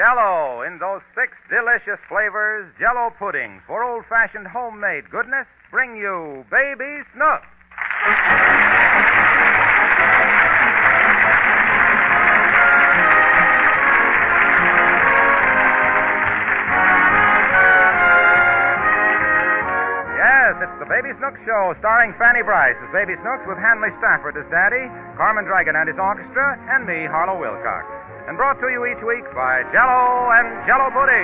Jell-O in those 6 delicious flavors, Jell-O puddings for old-fashioned homemade goodness, bring you Baby Snooks. Yes, it's the Baby Snooks Show, starring Fanny Bryce as Baby Snooks with Hanley Stafford as Daddy, Carmen Dragon and his orchestra, and me, Harlow Wilcox. And brought to you each week by Jell-O and Jell-O Pudding.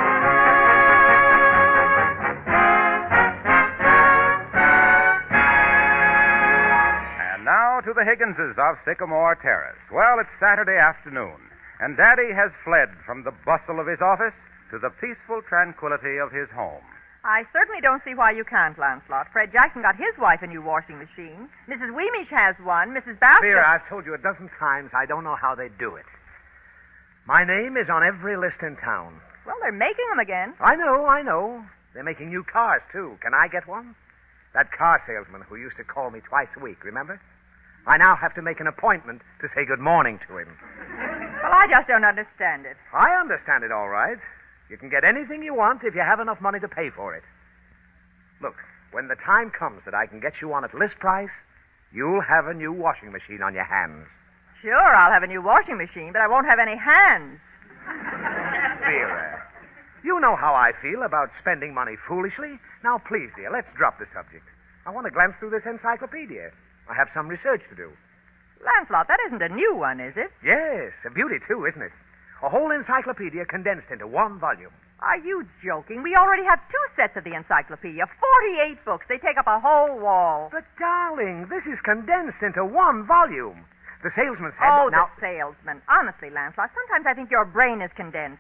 And now to the Higginses of Sycamore Terrace. Well, it's Saturday afternoon, and Daddy has fled from the bustle of his office to the peaceful tranquility of his home. I certainly don't see why you can't, Lancelot. Fred Jackson got his wife a new washing machine. Mrs. Weemish has one. Mrs. Baxter... Vera, I've told you a dozen times I don't know how they do it. My name is on every list in town. Well, they're making them again. I know. They're making new cars, too. Can I get one? That car salesman who used to call me twice a week, remember? I now have to make an appointment to say good morning to him. Well, I just don't understand it. I understand it all right. You can get anything you want if you have enough money to pay for it. Look, when the time comes that I can get you on at list price, you'll have a new washing machine on your hands. Sure, I'll have a new washing machine, but I won't have any hands. Vera, you know how I feel about spending money foolishly. Now, please, dear, let's drop the subject. I want to glance through this encyclopedia. I have some research to do. Lancelot, that isn't a new one, is it? Yes, a beauty, too, isn't it? A whole encyclopedia condensed into one volume. Are you joking? We already have 2 sets of the encyclopedia. 48 books. They take up a whole wall. But, darling, this is condensed into one volume. The salesman said... Oh, now... the salesman. Honestly, Lancelot, sometimes I think your brain is condensed.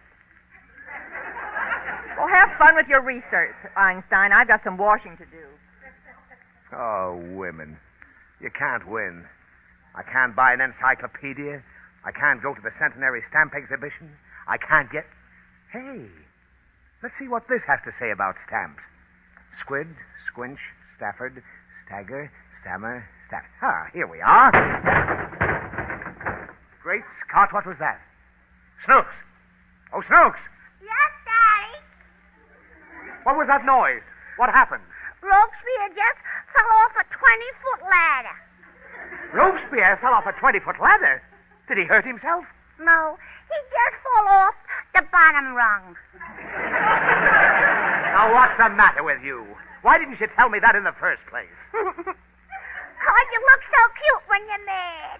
Well, have fun with your research, Einstein. I've got some washing to do. Oh, women. You can't win. I can't buy an encyclopedia. I can't go to the Centenary Stamp Exhibition. I can't get... Hey, let's see what this has to say about stamps. Squid, Squinch, Stafford, Stagger, Stammer, Staff. Ah, here we are. Great Scott, what was that? Snooks! Oh, Snooks! Yes, Daddy? What was that noise? What happened? Robespierre just fell off a 20-foot ladder. Robespierre fell off a 20-foot ladder? Did he hurt himself? No, he just fell off the bottom rung. Now, what's the matter with you? Why didn't you tell me that in the first place? Because you look so cute when you're mad.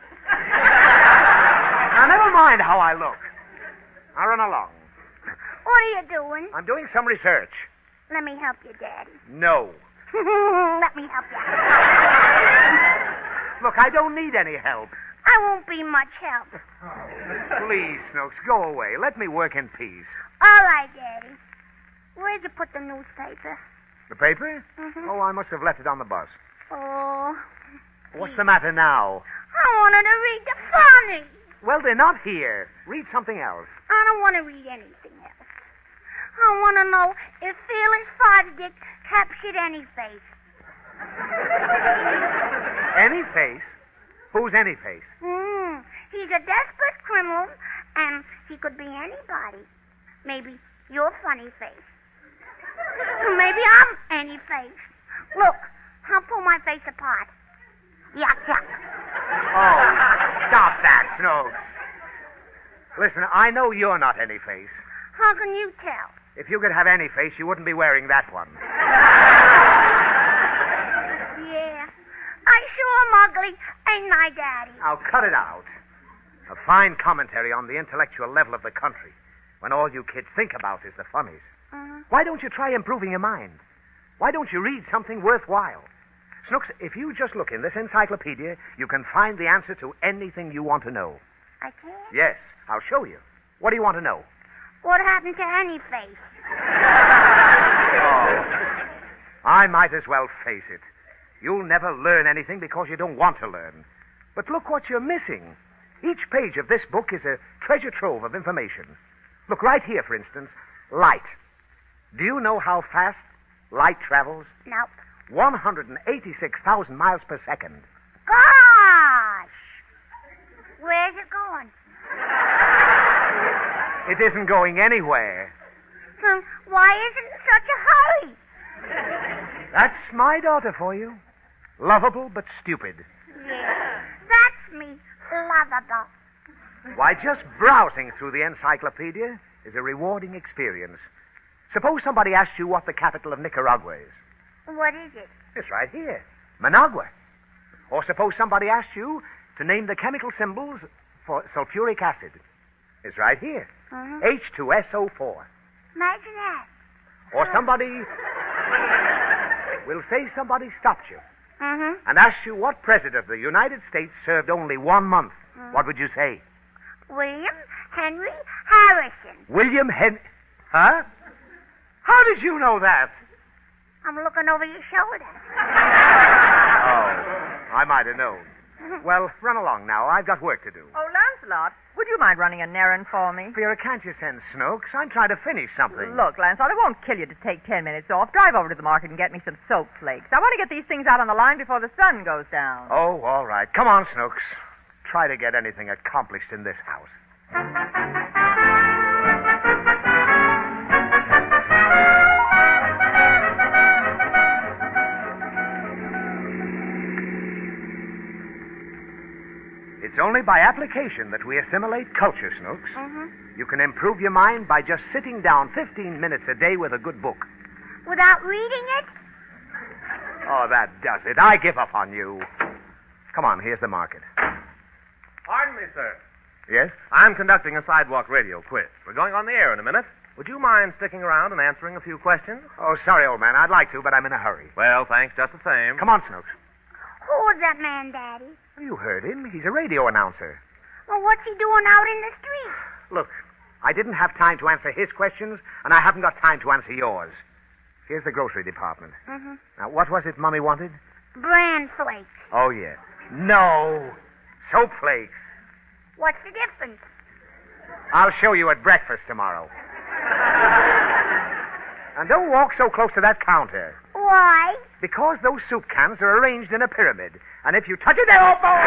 Now, never mind how I look. Now, run along. What are you doing? I'm doing some research. Let me help you, Daddy. No. Let me help you. Look, I don't need any help. I won't be much help. Please, Snooks, go away. Let me work in peace. All right, Daddy. Where'd you put the newspaper? The paper? Mm-hmm. Oh, I must have left it on the bus. Oh. What's the matter now? I wanted to read the funny. Well, they're not here. Read something else. I don't want to read anything else. I want to know if Felix Fosdick captured any face. Any face? Who's any face? He's a desperate criminal, and he could be anybody. Maybe your funny face. Maybe I'm any face. Look, I'll pull my face apart. Yuck, yuck. Oh, stop that, Snooks. Listen, I know you're not any face. How can you tell? If you could have any face, you wouldn't be wearing that one. Yeah. I sure am ugly, ain't I, Daddy? Now, cut it out. A fine commentary on the intellectual level of the country when all you kids think about is the funnies. Why don't you try improving your mind? Why don't you read something worthwhile? Snooks, if you just look in this encyclopedia, you can find the answer to anything you want to know. I can? Yes, I'll show you. What do you want to know? What happened to any face? Oh, I might as well face it. You'll never learn anything because you don't want to learn. But look what you're missing. Each page of this book is a treasure trove of information. Look right here, for instance, light. Do you know how fast light travels? Nope. 186,000 miles per second. Gosh! Where's it going? It isn't going anywhere. Why isn't such a hurry? That's my daughter for you. Lovable but stupid. Yeah, that's me, lovable. Why, just browsing through the encyclopedia is a rewarding experience. Suppose somebody asked you what the capital of Nicaragua is. What is it? It's right here. Managua. Or suppose somebody asked you to name the chemical symbols for sulfuric acid. It's right here. H2SO4. Imagine that. Or somebody... We'll say somebody stopped you and asked you what president of the United States served only 1 month. What would you say? William Henry Harrison. William Huh? How did you know that? I'm looking over your shoulder. Oh, I might have known. Well, run along now. I've got work to do. Oh, Lancelot, would you mind running an errand for me? Vera, can't you send Snooks? I'm trying to finish something. Look, Lancelot, it won't kill you to take 10 minutes off. Drive over to the market and get me some soap flakes. I want to get these things out on the line before the sun goes down. Oh, all right. Come on, Snooks. Try to get anything accomplished in this house. It's only by application that we assimilate culture, Snooks. You can improve your mind by just sitting down 15 minutes a day with a good book. Without reading it? Oh, that does it. I give up on you. Come on, here's the market. Pardon me, sir. Yes? I'm conducting a sidewalk radio quiz. We're going on the air in a minute. Would you mind sticking around and answering a few questions? Oh, sorry, old man. I'd like to, but I'm in a hurry. Well, thanks just the same. Come on, Snooks. Who was that man, Daddy? You heard him. He's a radio announcer. Well, what's he doing out in the street? Look, I didn't have time to answer his questions, and I haven't got time to answer yours. Here's the grocery department. Now, what was it Mummy wanted? Bran flakes. Oh, yes. No. Soap flakes. What's the difference? I'll show you at breakfast tomorrow. And don't walk so close to that counter. Why? Because those soup cans are arranged in a pyramid. And if you touch it, they'll all fall.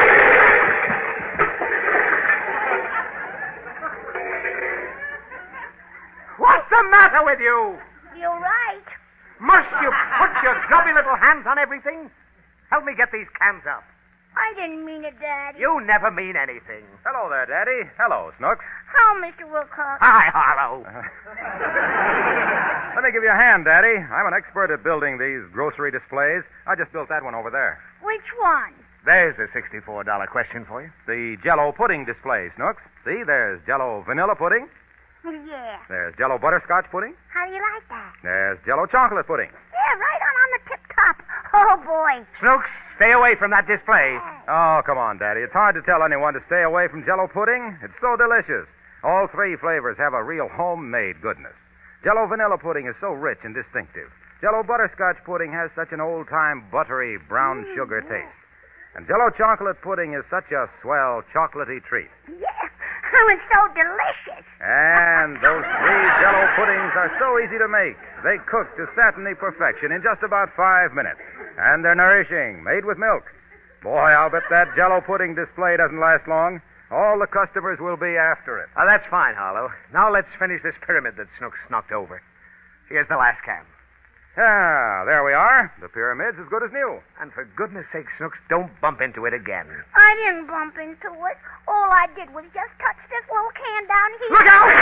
What's the matter with you? You're right. Must you put your grubby little hands on everything? Help me get these cans up. I didn't mean it, Daddy. You never mean anything. Hello there, Daddy. Hello, Snooks. Oh, Mr. Wilcox. Hi, Harlow. Let me give you a hand, Daddy. I'm an expert at building these grocery displays. I just built that one over there. Which one? There's a $64 question for you. The Jell-O pudding display, Snooks. See, there's Jell-O vanilla pudding. Yeah. There's Jell-O butterscotch pudding. How do you like that? There's Jell-O chocolate pudding. Yeah, right on the tip top. Oh, boy. Snooks, stay away from that display. Oh, come on, Daddy. It's hard to tell anyone to stay away from Jell-O pudding. It's so delicious. All three flavors have a real homemade goodness. Jell-O vanilla pudding is so rich and distinctive. Jell-O butterscotch pudding has such an old-time buttery brown sugar taste. And Jell-O chocolate pudding is such a swell chocolatey treat. Yeah. Oh, it's so delicious. And those three Jell-O puddings are so easy to make. They cook to satiny perfection in just about 5 minutes. And they're nourishing, made with milk. Boy, I'll bet that Jell-O pudding display doesn't last long. All the customers will be after it. Oh, that's fine, Harlow. Now let's finish this pyramid that Snooks knocked over. Here's the last can. Ah, there we are. The pyramid's as good as new. And for goodness sake, Snooks, don't bump into it again. I didn't bump into it. All I did was just touch this little can down here. Look out!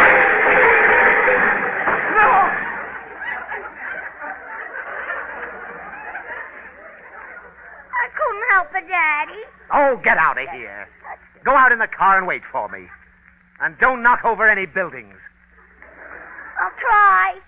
No! I couldn't help it, Daddy. Oh, get out of here. Go out in the car and wait for me. And don't knock over any buildings. I'll try.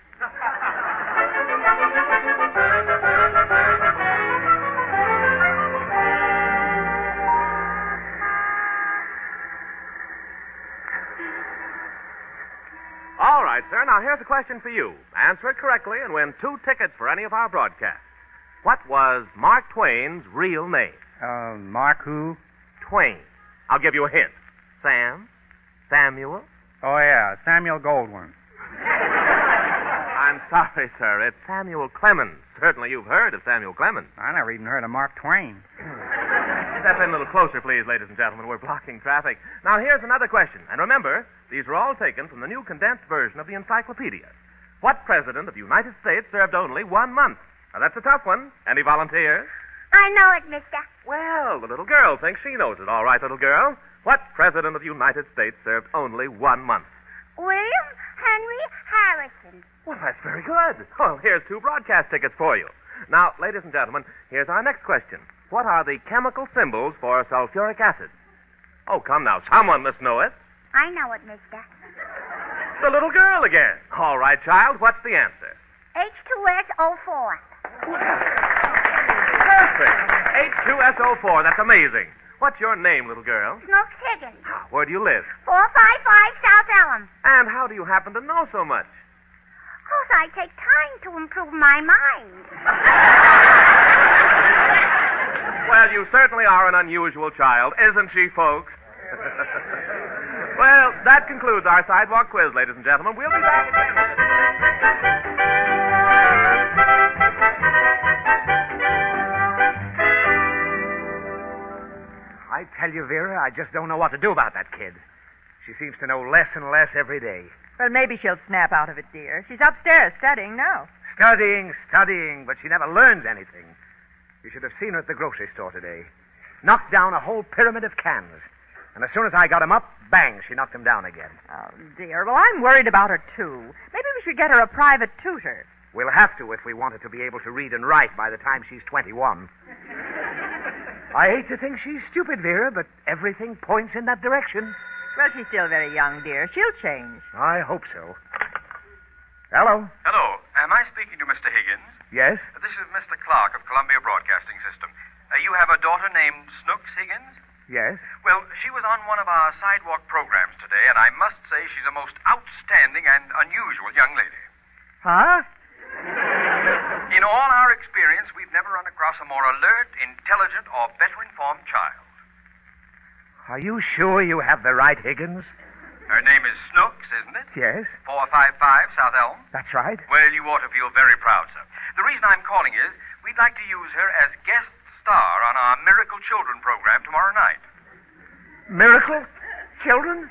All right, sir. Now, here's a question for you. Answer it correctly and win 2 tickets for any of our broadcasts. What was Mark Twain's real name? Mark who? Twain. I'll give you a hint. Sam? Samuel? Oh, yeah, Samuel Goldwyn. I'm sorry, sir. It's Samuel Clemens. Certainly you've heard of Samuel Clemens. I never even heard of Mark Twain. Step in a little closer, please, ladies and gentlemen. We're blocking traffic. Now, here's another question. And remember, these are all taken from the new condensed version of the encyclopedia. What president of the United States served only 1 month? Now, that's a tough one. Any volunteers? I know it, mister. Well, the little girl thinks she knows it. All right, little girl. What president of the United States served only 1 month? William Henry Harrison. Well, that's very good. Well, here's 2 broadcast tickets for you. Now, ladies and gentlemen, here's our next question. What are the chemical symbols for sulfuric acid? Oh, come now. Someone must know it. I know it, mister. The little girl again. All right, child. What's the answer? H2SO4. Perfect. H2SO4. That's amazing. What's your name, little girl? Snooks Higgins. Where do you live? 455 South Elm. And how do you happen to know so much? Because I take time to improve my mind. Well, you certainly are an unusual child, isn't she, folks? Well, that concludes our sidewalk quiz, ladies and gentlemen. We'll be back in a minute. I tell you, Vera, I just don't know what to do about that kid. She seems to know less and less every day. Well, maybe she'll snap out of it, dear. She's upstairs studying now. Studying, but she never learns anything. You should have seen her at the grocery store today. Knocked down a whole pyramid of cans. And as soon as I got him up, bang, she knocked him down again. Oh, dear. Well, I'm worried about her, too. Maybe we should get her a private tutor. We'll have to if we want her to be able to read and write by the time she's 21. I hate to think she's stupid, Vera, but everything points in that direction. Well, she's still very young, dear. She'll change. I hope so. Hello? Hello. Am I speaking to Mr. Higgins? Yes? This is Mr. Clark of Columbia Broadcasting System. You have a daughter named Snooks Higgins? Yes? Well, she was on one of our sidewalk programs today, and I must say she's a most outstanding and unusual young lady. Huh? In all our experience, we've never run across a more alert, intelligent, or better informed child. Are you sure you have the right Higgins? Her name is Snooks, isn't it? Yes? 455 South Elm? That's right. Well, you ought to feel very proud, sir. The reason I'm calling is we'd like to use her as guest star on our Miracle Children program tomorrow night. Miracle? Children?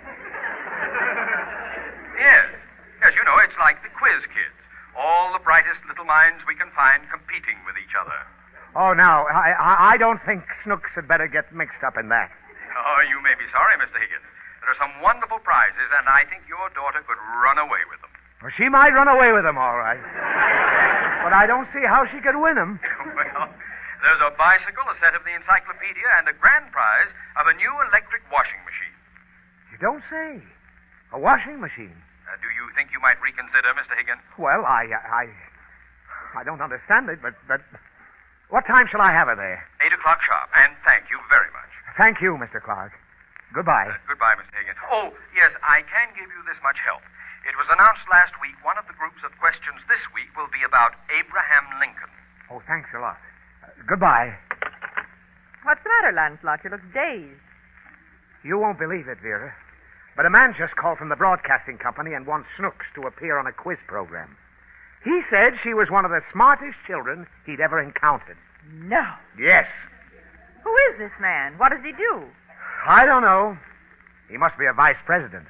Yes. Yes, you know, it's like the quiz kids. All the brightest little minds we can find competing with each other. Oh, now, I don't think Snooks had better get mixed up in that. Oh, you may be sorry, Mr. Higgins. There are some wonderful prizes, and I think your daughter could run away with them. Well, she might run away with them, all right. But I don't see how she could win them. Well, there's a bicycle, a set of the encyclopedia, and a grand prize of a new electric washing machine. You don't say. A washing machine? Do you think you might reconsider, Mr. Higgins? Well, I don't understand it, but what time shall I have her there? 8 o'clock sharp, and thank you very much. Thank you, Mr. Clark. Goodbye. Goodbye, Mr. Higgins. Oh, yes, I can give you this much help. It was announced last week one of the groups of questions this week will be about Abraham Lincoln. Oh, thanks a lot. Goodbye. What's the matter, Lancelot? You look dazed. You won't believe it, Vera, but a man just called from the broadcasting company and wants Snooks to appear on a quiz program. He said she was one of the smartest children he'd ever encountered. No. Yes. Who is this man? What does he do? I don't know. He must be a vice president.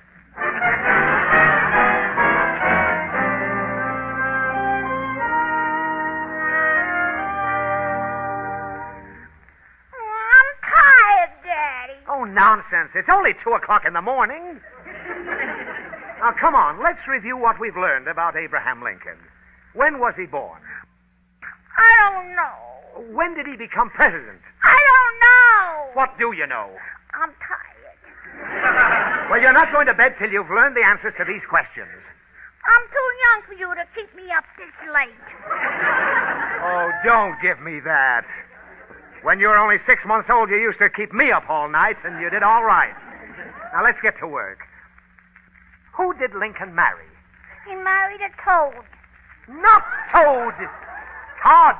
I'm tired, Daddy. Oh, nonsense. It's only 2 o'clock in the morning. Now, come on. Let's review what we've learned about Abraham Lincoln. When was he born? I don't know. When did he become president? I don't know. What do you know? I'm tired. Well, you're not going to bed till you've learned the answers to these questions. I'm too young for you to keep me up this late. Oh, don't give me that. When you were only 6 months old, you used to keep me up all night, and you did all right. Now, let's get to work. Who did Lincoln marry? He married a toad. Not Toad. Todd.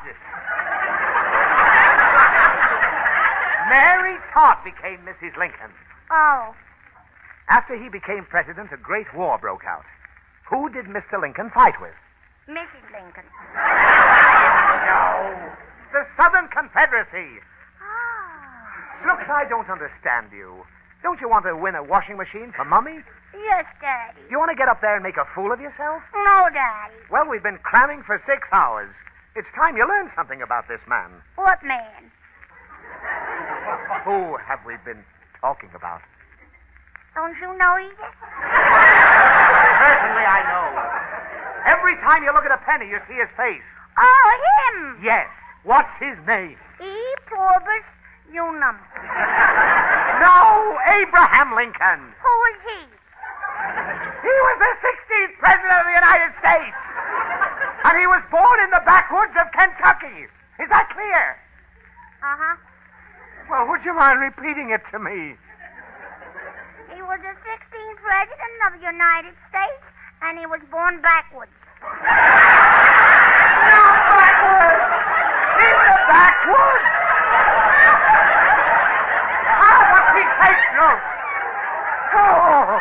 Mary Todd became Mrs. Lincoln. Oh. After he became president, a great war broke out. Who did Mr. Lincoln fight with? Mrs. Lincoln. No. The Southern Confederacy. Oh. Snooks, I don't understand you. Don't you want to win a washing machine for Mummy? Yes, Daddy. You want to get up there and make a fool of yourself? No, Daddy. Well, we've been cramming for 6 hours. It's time you learned something about this man. What man? Who have we been talking about? Don't you know either? Certainly I know. Every time you look at a penny, you see his face. Oh, him. Yes. What's his name? E. Pluribus Unum. No, Abraham Lincoln. Who is he? He was the 16th President of the United States. And he was born in the backwoods of Kentucky. Is that clear? Uh-huh. Well, would you mind repeating it to me? He was the 16th President of the United States, and he was born backwards. No, backwards! In the backwoods! Ah, what he takes notes. Oh!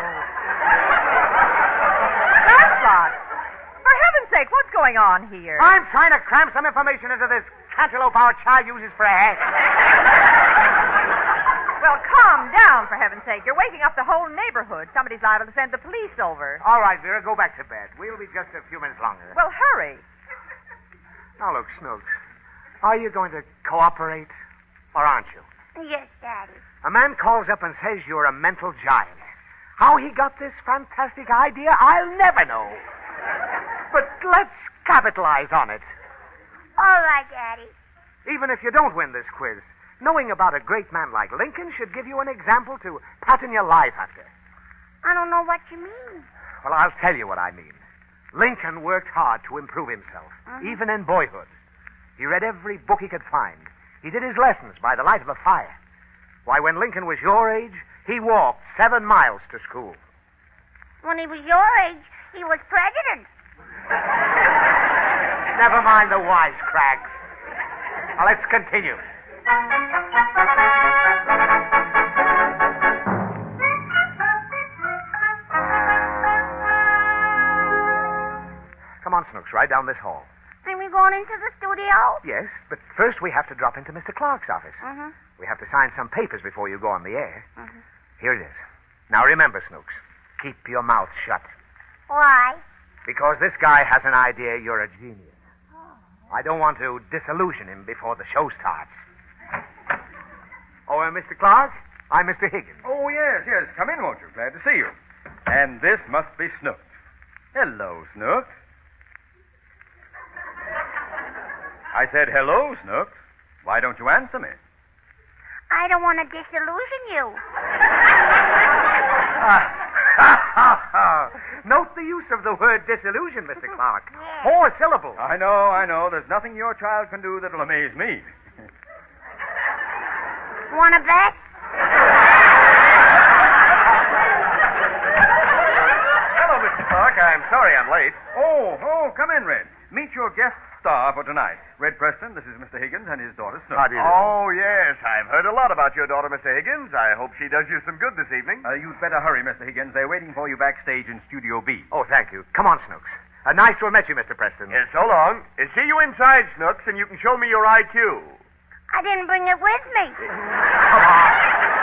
Lancelot! For heaven's sake, what's going on here? I'm trying to cram some information into this cantaloupe our child uses for a hat. Well, calm down, for heaven's sake. You're waking up the whole neighborhood. Somebody's liable to send the police over. All right, Vera, go back to bed. We'll be just a few minutes longer. Well, hurry. Now, look, Snooks. Are you going to cooperate, or aren't you? Yes, Daddy. A man calls up and says you're a mental giant. How he got this fantastic idea, I'll never know. But let's capitalize on it. All right, Daddy. Even if you don't win this quiz, knowing about a great man like Lincoln should give you an example to pattern your life after. I don't know what you mean. Well, I'll tell you what I mean. Lincoln worked hard to improve himself, even in boyhood. He read every book he could find. He did his lessons by the light of a fire. Why, when Lincoln was your age, he walked 7 miles to school. When he was your age, he was president. Never mind the wisecracks. Now, let's continue. Come on, Snooks, right down this hall. Then we going into the studio? Yes, but first we have to drop into Mr. Clark's office. Mm-hmm. We have to sign some papers before you go on the air. Mm-hmm. Here it is. Now remember, Snooks, keep your mouth shut. Why? Because this guy has an idea you're a genius. I don't want to disillusion him before the show starts. Oh, Mr. Clark, I'm Mr. Higgins. Oh, yes. Come in, won't you? Glad to see you. And this must be Snooks. Hello, Snooks. I said, hello, Snooks. Why don't you answer me? I don't want to disillusion you. Note the use of the word disillusion, Mr. Clark. Yes. 4 syllables. I know. There's nothing your child can do that'll amaze me. Want to bet? Hello, Mr. Clark. I'm sorry I'm late. Oh, come in, Red. Meet your guest star for tonight. Red Preston, this is Mr. Higgins and his daughter, Snooks. How do you do? Oh, yes. I've heard a lot about your daughter, Mr. Higgins. I hope she does you some good this evening. You'd better hurry, Mr. Higgins. They're waiting for you backstage in Studio B. Oh, thank you. Come on, Snooks. Nice to have met you, Mr. Preston. Yes, so long. See you inside, Snooks, and you can show me your IQ. I didn't bring it with me. Come on.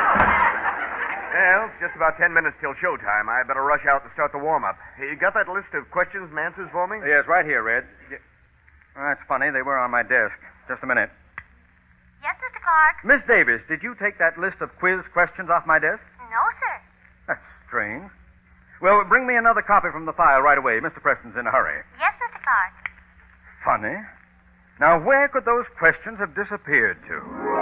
Well, it's just about 10 minutes till showtime. I better rush out and start the warm-up. You got that list of questions and answers for me? Yes, right here, Red. That's funny. They were on my desk. Just a minute. Yes, Mr. Clark? Miss Davis, did you take that list of quiz questions off my desk? No, sir. That's strange. Well, bring me another copy from the file right away. Mr. Preston's in a hurry. Yes, Mr. Clark. Funny. Now, where could those questions have disappeared to?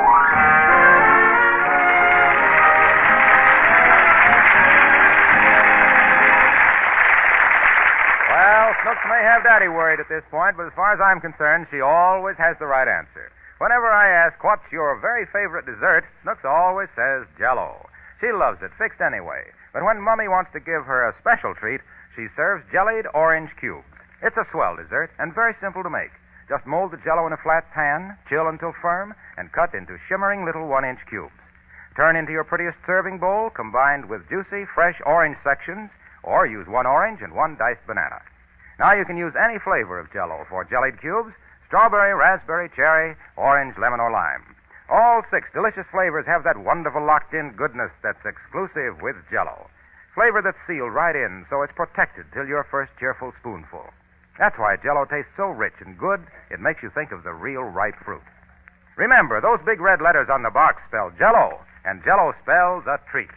Well, Snooks may have Daddy worried at this point, but as far as I'm concerned, she always has the right answer. Whenever I ask, what's your very favorite dessert, Snooks always says Jell-O. She loves it, fixed anyway. But when Mummy wants to give her a special treat, she serves jellied orange cubes. It's a swell dessert and very simple to make. Just mold the Jell-O in a flat pan, chill until firm, and cut into shimmering little 1-inch cubes. Turn into your prettiest serving bowl, combined with juicy, fresh orange sections, or use 1 orange and 1 diced banana. Now you can use any flavor of Jell-O for jellied cubes: strawberry, raspberry, cherry, orange, lemon, or lime. All 6 delicious flavors have that wonderful locked-in goodness that's exclusive with Jell-O. Flavor that's sealed right in so it's protected till your first cheerful spoonful. That's why Jell-O tastes so rich and good, it makes you think of the real ripe fruit. Remember, those big red letters on the box spell Jell-O, and Jell-O spells a treat.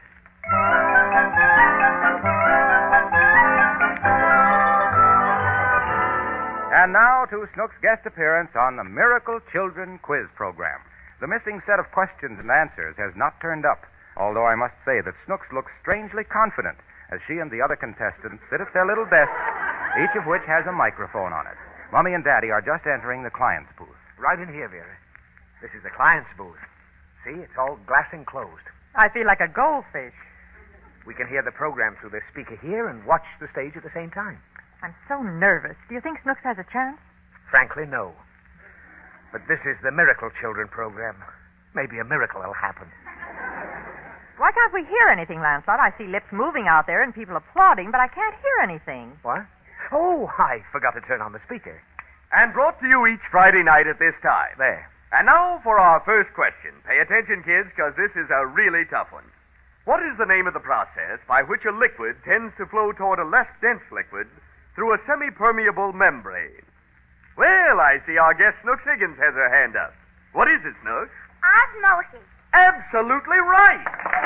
And now to Snook's guest appearance on the Miracle Children Quiz program. The missing set of questions and answers has not turned up, although I must say that Snooks looks strangely confident as she and the other contestants sit at their little desks, each of which has a microphone on it. Mommy and Daddy are just entering the client's booth. Right in here, Vera. This is the client's booth. See, it's all glass enclosed. I feel like a goldfish. We can hear the program through the speaker here and watch the stage at the same time. I'm so nervous. Do you think Snooks has a chance? Frankly, no. But this is the Miracle Children program. Maybe a miracle will happen. Why can't we hear anything, Lancelot? I see lips moving out there and people applauding, but I can't hear anything. What? Oh, I forgot to turn on the speaker. And brought to you each Friday night at this time. There. And now for our first question. Pay attention, kids, because this is a really tough one. What is the name of the process by which a liquid tends to flow toward a less dense liquid through a semi-permeable membrane? Well, I see our guest Snooks Higgins has her hand up. What is it, Snooks? Osmosis. Absolutely right.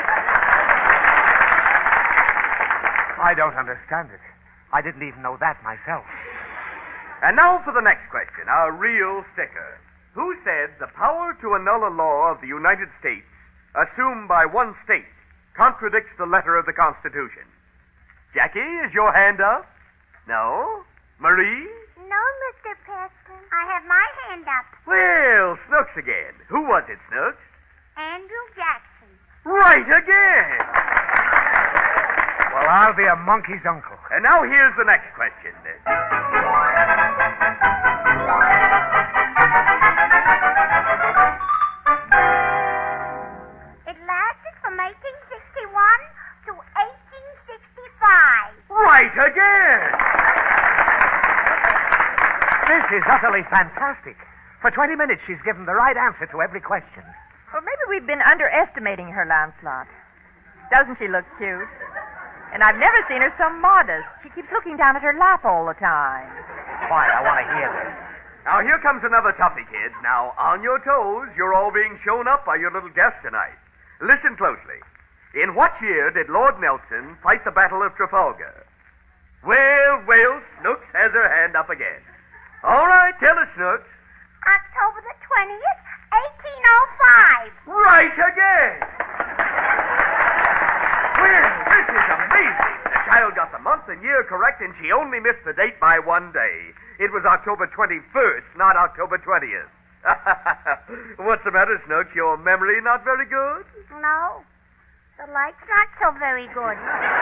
I don't understand it. I didn't even know that myself. And now for the next question, our real sticker. Who said the power to annul a law of the United States assumed by one state contradicts the letter of the Constitution? Jackie, is your hand up? No? Marie? No, Mr. Preston. I have my hand up. Well, Snooks again. Who was it, Snooks? Andrew Jackson. Right again. Well, I'll be a monkey's uncle. And now here's the next question. It lasted from 1861 to 1865. Right again. This is utterly fantastic. For 20 minutes, she's given the right answer to every question. Well, maybe we've been underestimating her, Lancelot. Doesn't she look cute? And I've never seen her so modest. She keeps looking down at her lap all the time. Quiet, I want to hear this. Now, here comes another toughie, kids. Now, on your toes, you're all being shown up by your little guest tonight. Listen closely. In what year did Lord Nelson fight the Battle of Trafalgar? Well, Snooks has her hand up again. All right, tell us, Snooks. October the 20th, 1805. Right again. Well, this is amazing. The child got the month and year correct, and she only missed the date by one day. It was October 21st, not October 20th. What's the matter, Snooks? Your memory not very good? No, the light's not so very good.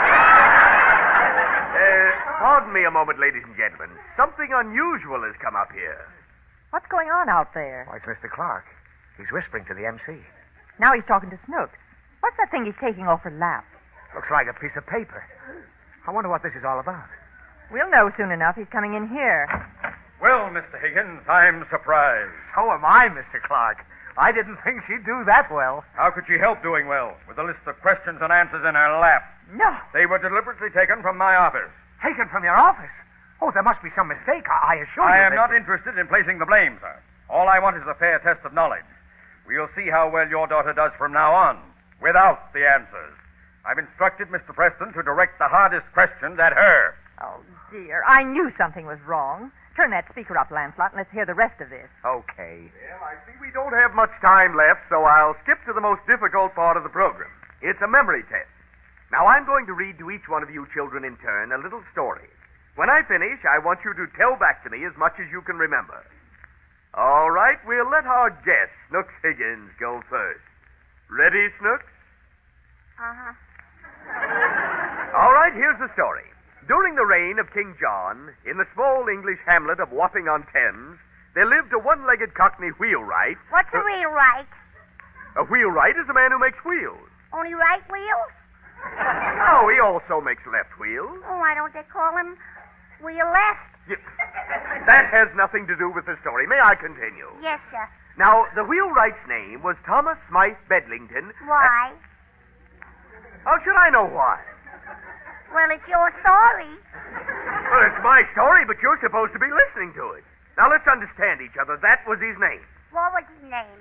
Pardon me a moment, ladies and gentlemen. Something unusual has come up here. What's going on out there? Why, it's Mr. Clark. He's whispering to the MC. Now he's talking to Snooks. What's that thing he's taking off her lap? Looks like a piece of paper. I wonder what this is all about. We'll know soon enough. He's coming in here. Well, Mr. Higgins, I'm surprised. So am I, Mr. Clark. I didn't think she'd do that well. How could she help doing well with a list of questions and answers in her lap? No. They were deliberately taken from my office. Taken from your office? Oh, there must be some mistake. I assure you. I am not interested in placing the blame, sir. All I want is a fair test of knowledge. We'll see how well your daughter does from now on, without the answers. I've instructed Mr. Preston to direct the hardest questions at her. Oh, dear. I knew something was wrong. Turn that speaker up, Lancelot, and let's hear the rest of this. Okay. Well, I see we don't have much time left, so I'll skip to the most difficult part of the program. It's a memory test. Now, I'm going to read to each one of you children in turn a little story. When I finish, I want you to tell back to me as much as you can remember. All right, we'll let our guest, Snooks Higgins, go first. Ready, Snooks? Uh-huh. All right, here's the story. During the reign of King John, in the small English hamlet of Wapping-on-Thames, there lived a one-legged cockney wheelwright. What's a wheelwright? A wheelwright is a man who makes wheels. Only right wheels? Oh, he also makes left wheels. Oh, why don't they call him wheel left. That has nothing to do with the story. May I continue? Yes, sir. Now, the wheelwright's name was Thomas Smythe Bedlington. Why? How should I know why? Well, it's your story. Well, it's my story, but you're supposed to be listening to it. Now, let's understand each other. That was his name. What was his name?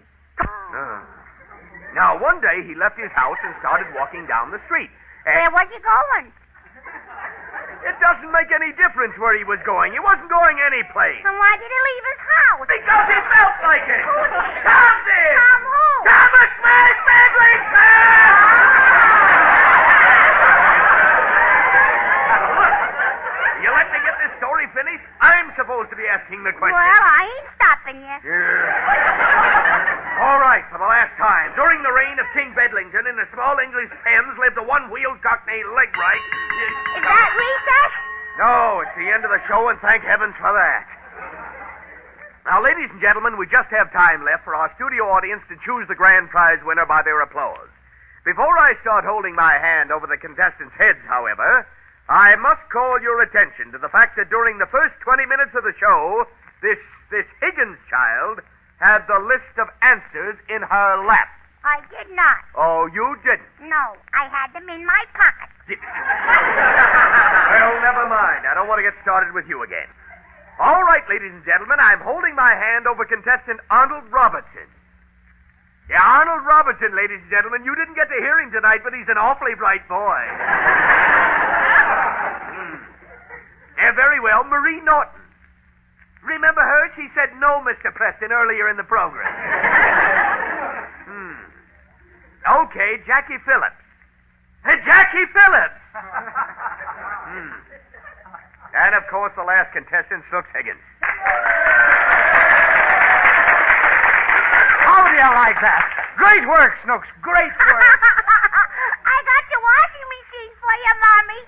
Now, one day he left his house and started walking down the street. Where was he going? It doesn't make any difference where he was going. He wasn't going anyplace. And why did he leave his house? Because he felt like it. Tom did. Tom who? Thomas Smythe Bedlington! You let me get this story finished? I'm supposed to be asking the question. Well, I ain't stopping you. All right, for the last time. During the reign of King Bedlington, in the small English Thames lived a one-wheeled cockney Legwright. Is that recess? No, it's the end of the show, and thank heavens for that. Now, ladies and gentlemen, we just have time left for our studio audience to choose the grand prize winner by their applause. Before I start holding my hand over the contestants' heads, however, I must call your attention to the fact that during the first 20 minutes of the show, this Higgins child had the list of answers in her lap. I did not. Oh, you didn't? No, I had them in my pocket. Well, never mind. I don't want to get started with you again. All right, ladies and gentlemen, I'm holding my hand over contestant Arnold Robertson. Yeah, Arnold Robertson, ladies and gentlemen. You didn't get to hear him tonight, but he's an awfully bright boy. Yeah, very well. Marie Norton. Remember her? She said no, Mr. Preston, earlier in the program. Okay, Jackie Phillips. Jackie Phillips! And, of course, the last contestant, Snooks Higgins. How do you like that? Great work, Snooks. Great work. I got your washing machine for you, Mommy.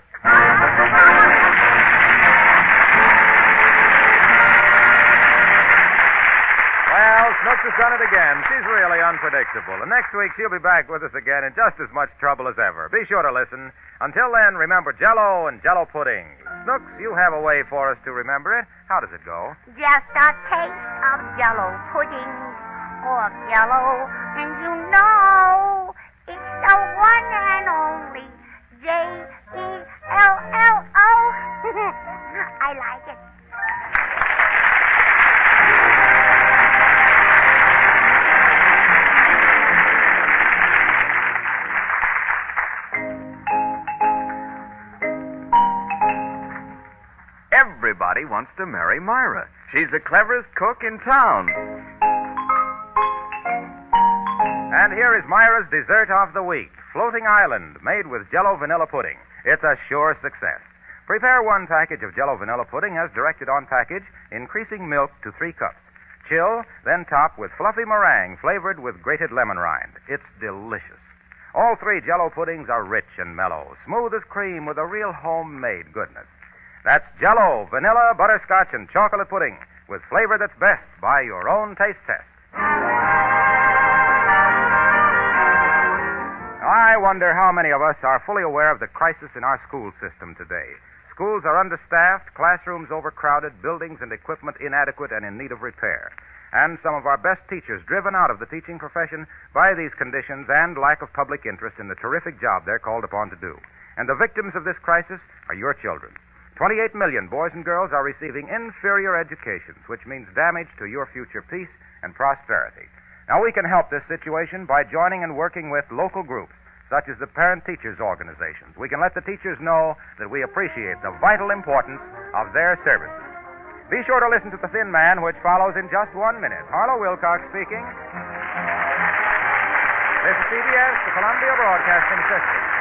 Well, Snooks has done it again. She's really unpredictable. And next week she'll be back with us again in just as much trouble as ever. Be sure to listen. Until then, remember Jell-O and Jell-O pudding. Snooks, you have a way for us to remember it. How does it go? Just a taste of Jell-O pudding or Jell-O, and you know it's the one and only Jell-O. I like it. Everybody wants to marry Myra. She's the cleverest cook in town. And here is Myra's dessert of the week, Floating Island, made with Jell-O vanilla pudding. It's a sure success. Prepare one package of Jell-O vanilla pudding as directed on package, increasing milk to 3 cups. Chill, then top with fluffy meringue flavored with grated lemon rind. It's delicious. All 3 Jell-O puddings are rich and mellow, smooth as cream with a real homemade goodness. That's Jell-O, vanilla, butterscotch, and chocolate pudding with flavor that's best by your own taste test. I wonder how many of us are fully aware of the crisis in our school system today. Schools are understaffed, classrooms overcrowded, buildings and equipment inadequate and in need of repair. And some of our best teachers driven out of the teaching profession by these conditions and lack of public interest in the terrific job they're called upon to do. And the victims of this crisis are your children. 28 million boys and girls are receiving inferior educations, which means damage to your future peace and prosperity. Now, we can help this situation by joining and working with local groups, such as the parent-teachers organizations. We can let the teachers know that we appreciate the vital importance of their services. Be sure to listen to The Thin Man, which follows in just 1 minute. Harlow Wilcox speaking. This is CBS, the Columbia Broadcasting System.